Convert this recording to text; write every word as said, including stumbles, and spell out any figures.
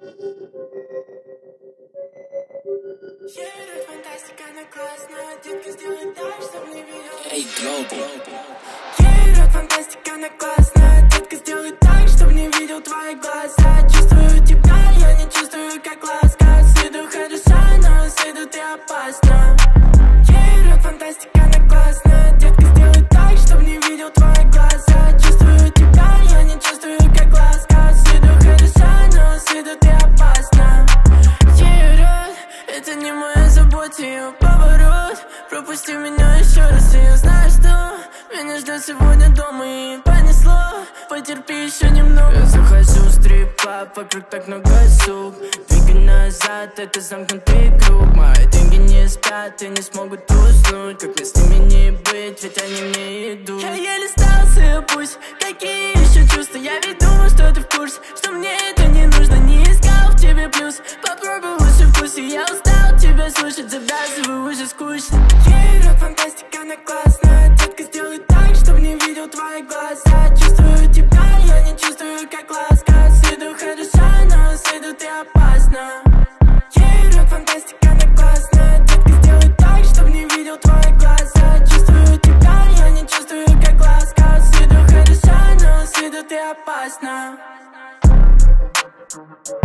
Фантастика, она классная, детка, сделай так, чтоб не видел. Эй, Глобал. Yeah, фантастика, она классная, детка, сделай так, чтоб не видел твои глаза. Чувствую тебя, я не чувствую, как ласка. С виду хороша, но с виду ты опасна. Yeah, фантастика, она классная, детка, сделай так, чтоб не видел твои глаза. Чувствую тебя, я не чувствую, как ласка. С виду хороша, но с виду ты опасна. Yeah, это не моя забота, ее поворот. Пропусти меня еще раз, и я знаю, что меня ждет сегодня дома, и понесло. Потерпи еще немного. Я захожу в стрип-клаб, вокруг так много сук. Двигай назад, это замкнутый круг. Мои деньги не спят и не смогут уснуть. Как мне с ними не быть, ведь они мне идут. Я еле стался, пусть какие еще чувства. Я ведь думал, что ты в курсе, что мне это не нужно. Не искал в тебе плюс, попробуй лучше вкус. И я устал тебя слушать, забрасываю уже скучно. Yeah, фантастика, она классная, детка, сделай так, чтоб не видел твои глаза. Чувствую тебя, я не чувствую, как ласка. С виду хороша, но с виду ты опасна. Yeah, фантастика, она классная, детка, сделай так, чтоб не видел твои глаза. Чувствую тебя, я не чувствую, как ласка. С виду хороша, но с виду ты опасна.